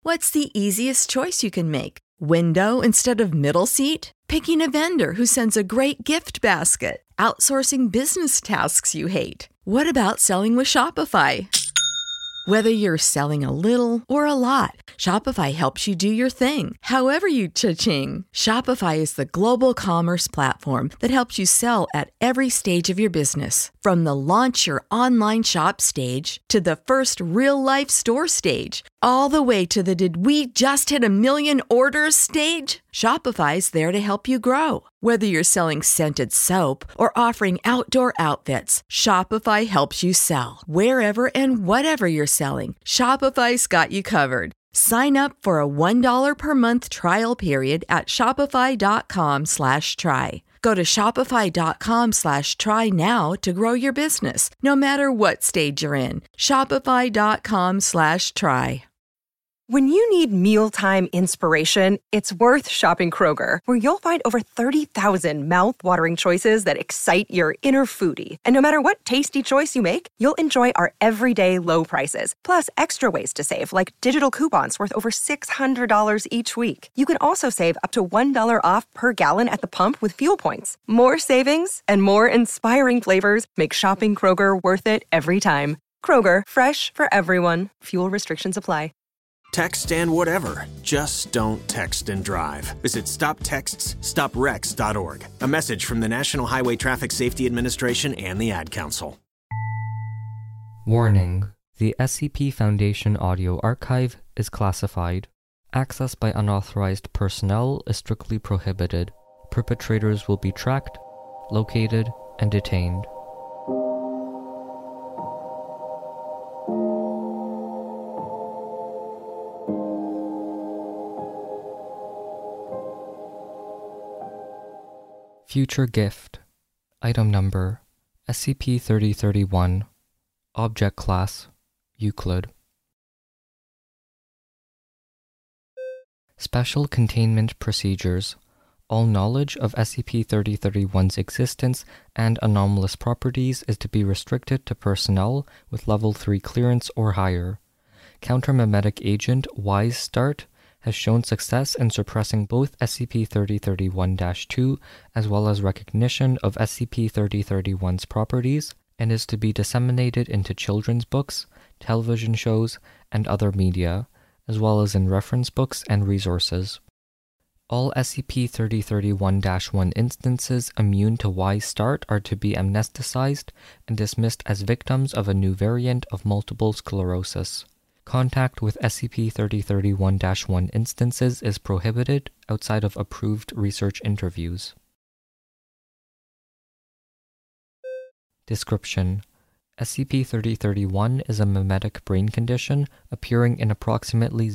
What's the easiest choice you can make? Window instead of middle seat? Picking a vendor who sends a great gift basket? Outsourcing business tasks you hate? What about selling with Shopify? Whether you're selling a little or a lot, Shopify helps you do your thing, however you cha-ching. Shopify is the global commerce platform that helps you sell at every stage of your business. From the launch your online shop stage to the first real-life store stage, all the way to the did we just hit a million orders stage. Shopify's there to help you grow. Whether you're selling scented soap or offering outdoor outfits, Shopify helps you sell. Wherever and whatever you're selling, Shopify's got you covered. Sign up for a $1 per month trial period at shopify.com/try. Go to shopify.com/try now to grow your business, no matter what stage you're in. Shopify.com/try. When you need mealtime inspiration, it's worth shopping Kroger, where you'll find over 30,000 mouth-watering choices that excite your inner foodie. And no matter what tasty choice you make, you'll enjoy our everyday low prices, plus extra ways to save, like digital coupons worth over $600 each week. You can also save up to $1 off per gallon at the pump with fuel points. More savings and more inspiring flavors make shopping Kroger worth it every time. Kroger, fresh for everyone. Fuel restrictions apply. Text and whatever. Just don't text and drive. Visit StopTextsStopWrecks.org. A message from the National Highway Traffic Safety Administration and the Ad Council. Warning. The SCP Foundation audio archive is classified. Access by unauthorized personnel is strictly prohibited. Perpetrators will be tracked, located, and detained. Future Gift. Item Number SCP-3031. Object Class Euclid. Special Containment Procedures. All knowledge of SCP-3031's existence and anomalous properties is to be restricted to personnel with Level 3 clearance or higher. Countermemetic agent Wise Start has shown success in suppressing both SCP-3031-2 as well as recognition of SCP-3031's properties, and is to be disseminated into children's books, television shows, and other media, as well as in reference books and resources. All SCP-3031-1 instances immune to Wise Start are to be amnesticized and dismissed as victims of a new variant of multiple sclerosis. Contact with SCP-3031-1 instances is prohibited outside of approved research interviews. Description: SCP-3031 is a memetic brain condition appearing in approximately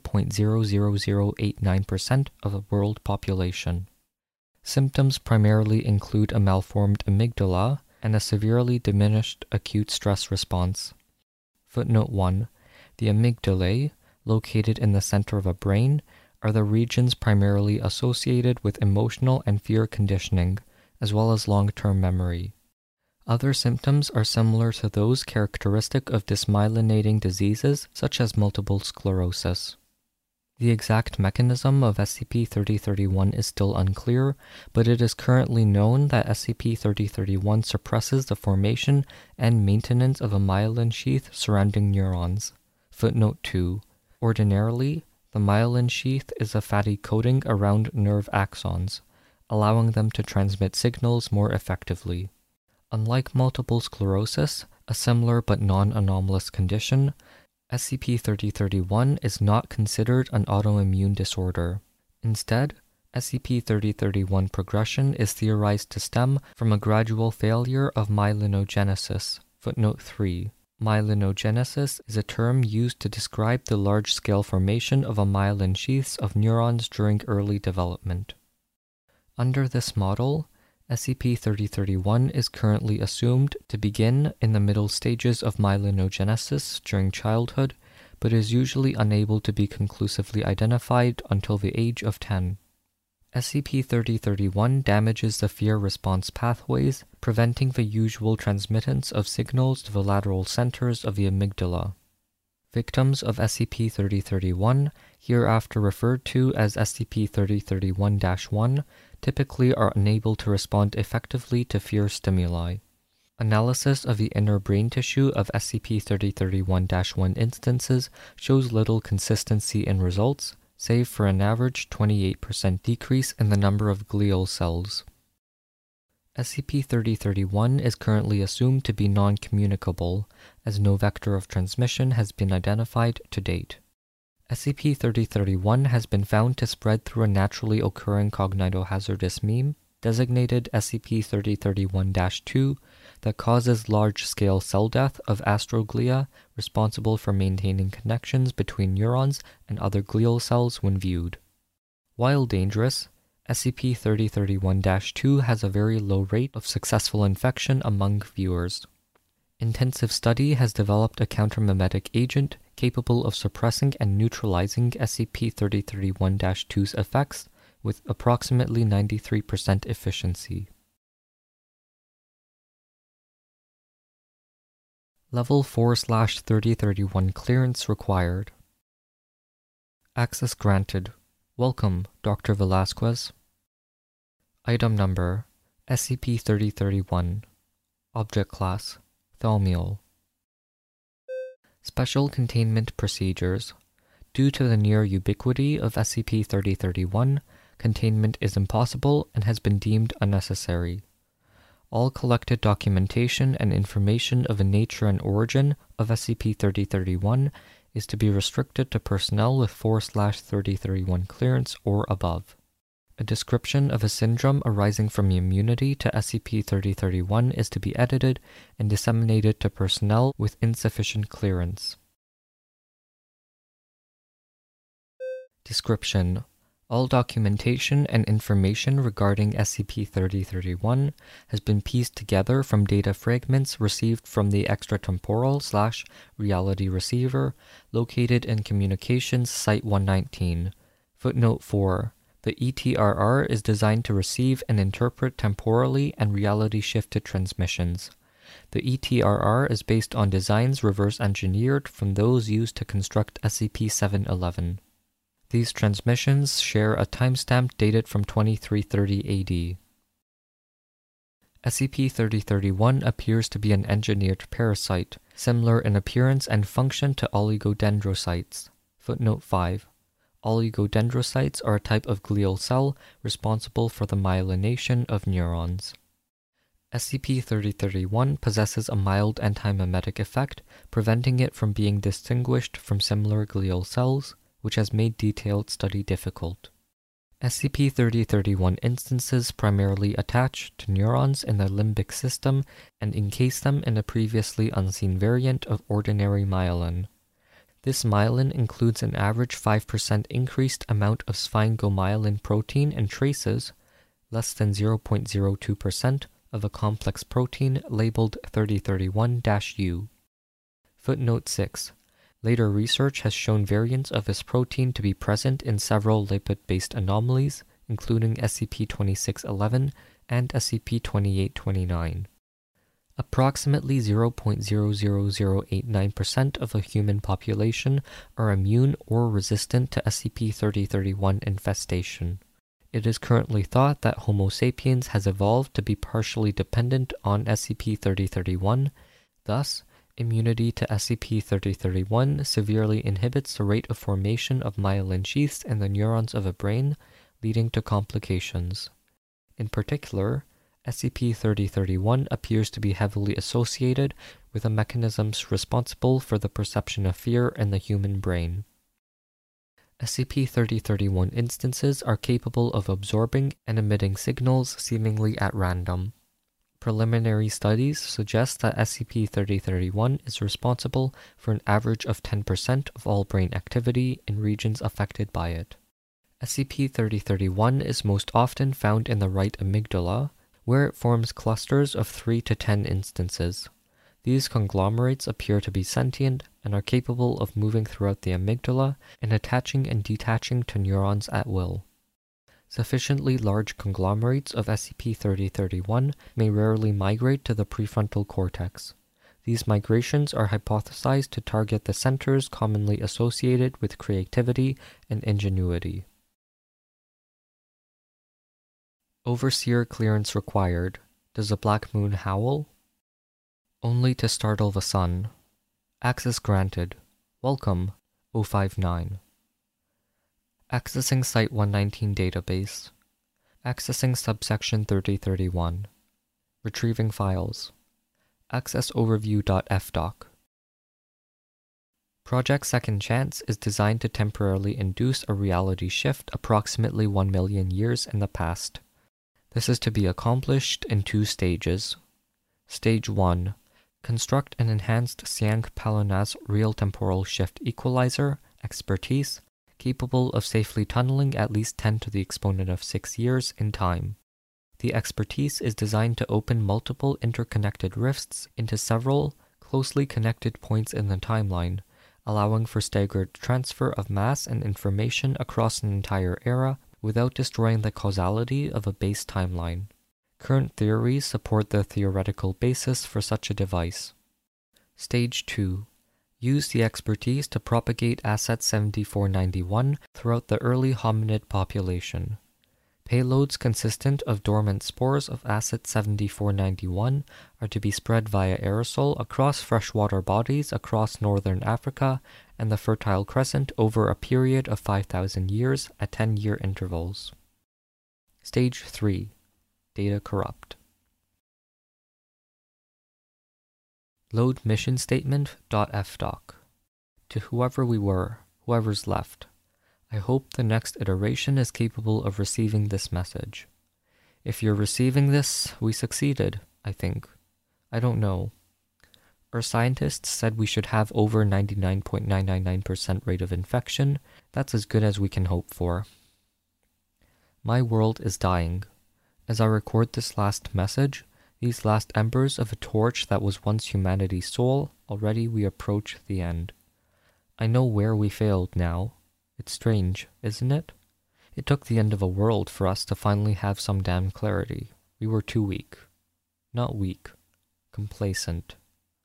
0.00089% of the world population. Symptoms primarily include a malformed amygdala and a severely diminished acute stress response. Footnote 1. The amygdalae, located in the center of a brain, are the regions primarily associated with emotional and fear conditioning, as well as long-term memory. Other symptoms are similar to those characteristic of dysmyelinating diseases such as multiple sclerosis. The exact mechanism of SCP-3031 is still unclear, but it is currently known that SCP-3031 suppresses the formation and maintenance of a myelin sheath surrounding neurons. Footnote 2. Ordinarily, the myelin sheath is a fatty coating around nerve axons, allowing them to transmit signals more effectively. Unlike multiple sclerosis, a similar but non-anomalous condition, SCP-3031 is not considered an autoimmune disorder. Instead, SCP-3031 progression is theorized to stem from a gradual failure of myelinogenesis. Footnote 3. Myelinogenesis is a term used to describe the large-scale formation of a myelin sheaths of neurons during early development. Under this model, SCP-3031 is currently assumed to begin in the middle stages of myelinogenesis during childhood, but is usually unable to be conclusively identified until the age of 10. SCP-3031 damages the fear response pathways, preventing the usual transmittance of signals to the lateral centers of the amygdala. Victims of SCP-3031, hereafter referred to as SCP-3031-1, typically are unable to respond effectively to fear stimuli. Analysis of the inner brain tissue of SCP-3031-1 instances shows little consistency in results, save for an average 28% decrease in the number of glial cells. SCP-3031 is currently assumed to be non-communicable, as no vector of transmission has been identified to date. SCP-3031 has been found to spread through a naturally occurring cognitohazardous meme, designated SCP-3031-2, that causes large-scale cell death of astroglia responsible for maintaining connections between neurons and other glial cells when viewed. While dangerous, SCP-3031-2 has a very low rate of successful infection among viewers. Intensive study has developed a countermimetic agent capable of suppressing and neutralizing SCP-3031-2's effects with approximately 93% efficiency. Level 4/3031 clearance required. Access granted. Welcome, Dr. Velasquez. Item Number SCP-3031. Object Class Thaumiel. Special Containment Procedures. Due to the near ubiquity of SCP-3031, containment is impossible and has been deemed unnecessary. All collected documentation and information of the nature and origin of SCP-3031 is to be restricted to personnel with 4/3031 clearance or above. A description of a syndrome arising from immunity to SCP-3031 is to be edited and disseminated to personnel with insufficient clearance. Description: all documentation and information regarding SCP-3031 has been pieced together from data fragments received from the extratemporal/reality receiver located in Communications Site-119. Footnote 4. The ETRR is designed to receive and interpret temporally and reality-shifted transmissions. The ETRR is based on designs reverse-engineered from those used to construct SCP-711. These transmissions share a timestamp dated from 2330 AD. SCP-3031 appears to be an engineered parasite, similar in appearance and function to oligodendrocytes. Footnote 5. Oligodendrocytes are a type of glial cell responsible for the myelination of neurons. SCP-3031 possesses a mild antimimetic effect, preventing it from being distinguished from similar glial cells, which has made detailed study difficult. SCP-3031 instances primarily attach to neurons in the limbic system and encase them in a previously unseen variant of ordinary myelin. This myelin includes an average 5% increased amount of sphingomyelin protein and traces, less than 0.02%, of a complex protein labeled 3031-U. Footnote 6. Later research has shown variants of this protein to be present in several lipid-based anomalies, including SCP-2611 and SCP-2829. Approximately 0.00089% of the human population are immune or resistant to SCP-3031 infestation. It is currently thought that Homo sapiens has evolved to be partially dependent on SCP-3031, thus, immunity to SCP-3031 severely inhibits the rate of formation of myelin sheaths in the neurons of a brain, leading to complications. In particular, SCP-3031 appears to be heavily associated with the mechanisms responsible for the perception of fear in the human brain. SCP-3031 instances are capable of absorbing and emitting signals seemingly at random. Preliminary studies suggest that SCP-3031 is responsible for an average of 10% of all brain activity in regions affected by it. SCP-3031 is most often found in the right amygdala, where it forms clusters of 3 to 10 instances. These conglomerates appear to be sentient and are capable of moving throughout the amygdala and attaching and detaching to neurons at will. Sufficiently large conglomerates of SCP-3031 may rarely migrate to the prefrontal cortex. These migrations are hypothesized to target the centers commonly associated with creativity and ingenuity. Overseer clearance required. Does a black moon howl? Only to startle the sun. Access granted. Welcome, 059. Accessing Site 119 database. Accessing subsection 3031. Retrieving files. Access overview.fdoc. Project Second Chance is designed to temporarily induce a reality shift approximately 1 million years in the past. This is to be accomplished in 2 stages. Stage 1. Construct an enhanced Siang-Palonas real temporal shift equalizer, expertise, capable of safely tunneling at least 10 to the exponent of 6 years in time. The expertise is designed to open multiple interconnected rifts into several closely connected points in the timeline, allowing for staggered transfer of mass and information across an entire era without destroying the causality of a base timeline. Current theories support the theoretical basis for such a device. Stage 2. Use the expertise to propagate Asset 7491 throughout the early hominid population. Payloads consistent of dormant spores of Asset 7491 are to be spread via aerosol across freshwater bodies across northern Africa and the Fertile Crescent over a period of 5,000 years at 10-year intervals. Stage 3. Data corrupt. Load mission statement.fdoc. To whoever we were, whoever's left, I hope the next iteration is capable of receiving this message. If you're receiving this, we succeeded, I think. I don't know. Our scientists said we should have over 99.999% rate of infection. That's as good as we can hope for. My world is dying. As I record this last message, these last embers of a torch that was once humanity's soul, already we approach the end. I know where we failed now. It's strange, isn't it? It took the end of a world for us to finally have some damn clarity. We were too weak. Not weak. Complacent.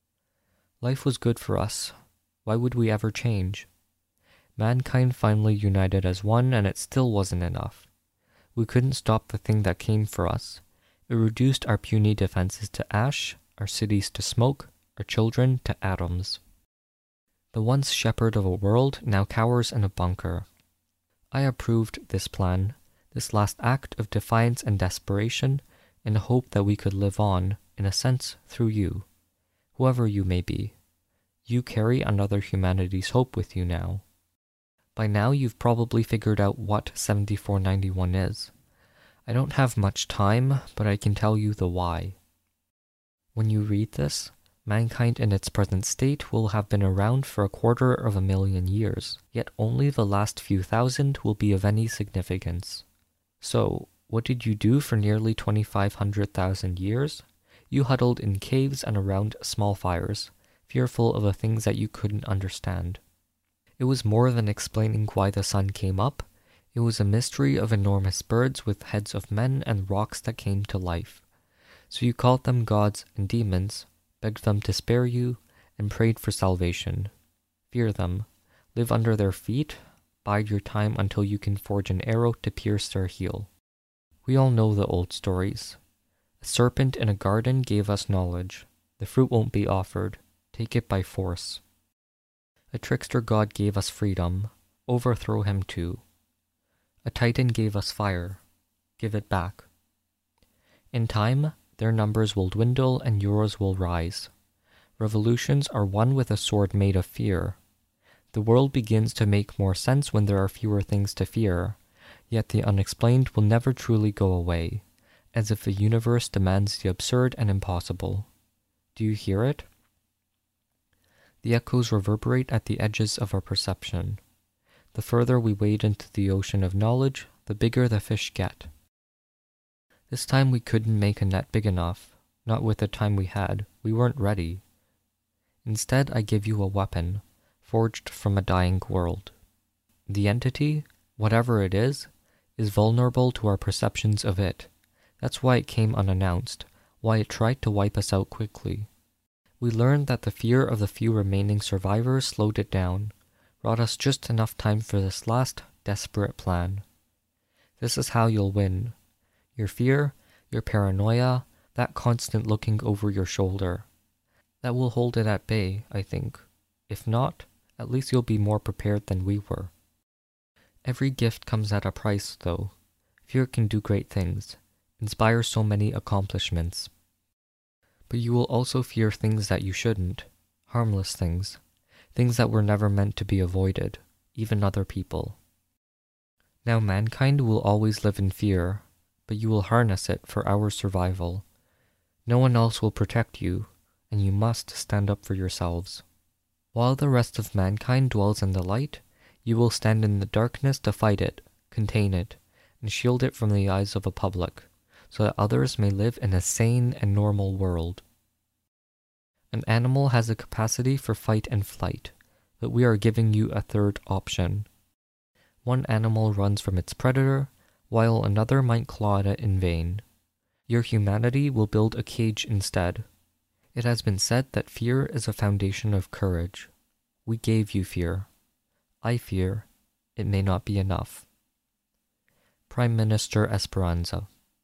Life was good for us. Why would we ever change? Mankind finally united as one, and it still wasn't enough. We couldn't stop the thing that came for us. It reduced our puny defenses to ash, our cities to smoke, our children to atoms. The once shepherd of a world now cowers in a bunker. I approved this plan, this last act of defiance and desperation, in the hope that we could live on, in a sense, through you. Whoever you may be. You carry another humanity's hope with you now. By now you've probably figured out what 7491 is. I don't have much time, but I can tell you the why. When you read this, mankind in its present state will have been around for 250,000 years, yet only the last few thousand will be of any significance. So, what did you do for nearly 2,500,000 years? You huddled in caves and around small fires, fearful of the things that you couldn't understand. It was more than explaining why the sun came up. It was a mystery of enormous birds with heads of men and rocks that came to life. So you called them gods and demons, begged them to spare you, and prayed for salvation. Fear them, live under their feet, bide your time until you can forge an arrow to pierce their heel. We all know the old stories. A serpent in a garden gave us knowledge. The fruit won't be offered. Take it by force. A trickster god gave us freedom. Overthrow him too. A titan gave us fire. Give it back. In time, their numbers will dwindle and yours will rise. Revolutions are won with a sword made of fear. The world begins to make more sense when there are fewer things to fear, yet the unexplained will never truly go away, as if the universe demands the absurd and impossible. Do you hear it? The echoes reverberate at the edges of our perception. The further we wade into the ocean of knowledge, the bigger the fish get. This time we couldn't make a net big enough. Not with the time we had. We weren't ready. Instead, I give you a weapon, forged from a dying world. The entity, whatever it is vulnerable to our perceptions of it. That's why it came unannounced, why it tried to wipe us out quickly. We learned that the fear of the few remaining survivors slowed it down, brought us just enough time for this last, desperate plan. This is how you'll win. Your fear, your paranoia, that constant looking over your shoulder. That will hold it at bay, I think. If not, at least you'll be more prepared than we were. Every gift comes at a price, though. Fear can do great things, inspire so many accomplishments. But you will also fear things that you shouldn't, harmless things that were never meant to be avoided, even other people. Now mankind will always live in fear, but you will harness it for our survival. No one else will protect you, and you must stand up for yourselves. While the rest of mankind dwells in the light, you will stand in the darkness to fight it, contain it, and shield it from the eyes of a public, so that others may live in a sane and normal world. An animal has a capacity for fight and flight, but we are giving you a third option. One animal runs from its predator, while another might claw at it in vain. Your humanity will build a cage instead. It has been said that fear is a foundation of courage. We gave you fear. I fear it may not be enough. Prime Minister Esperanza.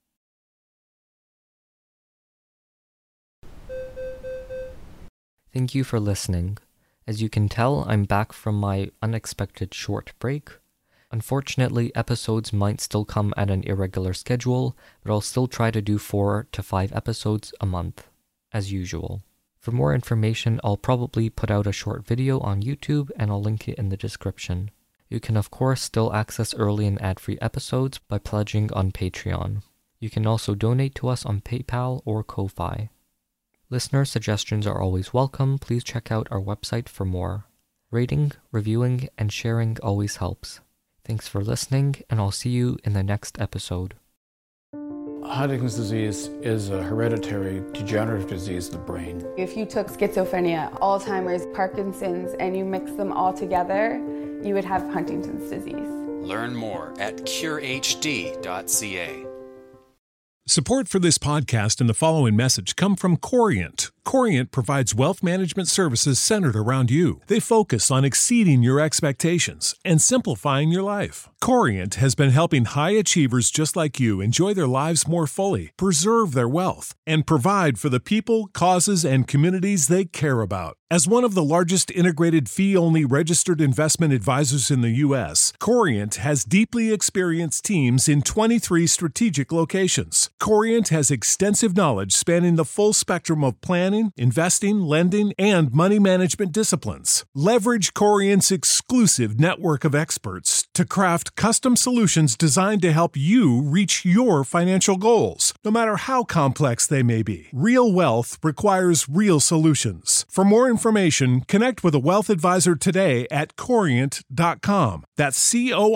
Thank you for listening. As you can tell, I'm back from my unexpected short break. Unfortunately, episodes might still come at an irregular schedule, but I'll still try to do 4 to 5 episodes a month, as usual. For more information, I'll probably put out a short video on YouTube and I'll link it in the description. You can of course still access early and ad-free episodes by pledging on Patreon. You can also donate to us on PayPal or Ko-Fi. Listener suggestions are always welcome. Please check out our website for more. Rating, reviewing, and sharing always helps. Thanks for listening, and I'll see you in the next episode. Huntington's disease is a hereditary degenerative disease of the brain. If you took schizophrenia, Alzheimer's, Parkinson's, and you mix them all together, you would have Huntington's disease. Learn more at curehd.ca. Support for this podcast and the following message come from Corient. Corient provides wealth management services centered around you. They focus on exceeding your expectations and simplifying your life. Corient has been helping high achievers just like you enjoy their lives more fully, preserve their wealth, and provide for the people, causes, and communities they care about. As one of the largest integrated fee-only registered investment advisors in the U.S., Corient has deeply experienced teams in 23 strategic locations. Corient has extensive knowledge spanning the full spectrum of planning, investing, lending, and money management disciplines. Leverage Corient's exclusive network of experts to craft custom solutions designed to help you reach your financial goals, no matter how complex they may be. Real wealth requires real solutions. For more information, connect with a wealth advisor today at Corient.com. That's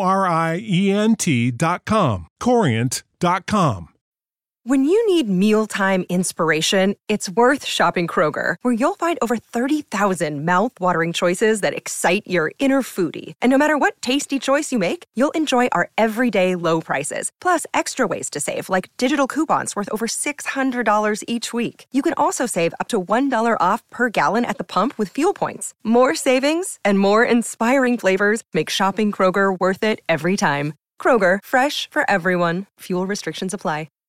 Corient.com. Corient.com. When you need mealtime inspiration, it's worth shopping Kroger, where you'll find over 30,000 mouth-watering choices that excite your inner foodie. And no matter what tasty choice you make, you'll enjoy our everyday low prices, plus extra ways to save, like digital coupons worth over $600 each week. You can also save up to $1 off per gallon at the pump with fuel points. More savings and more inspiring flavors make shopping Kroger worth it every time. Kroger, fresh for everyone. Fuel restrictions apply.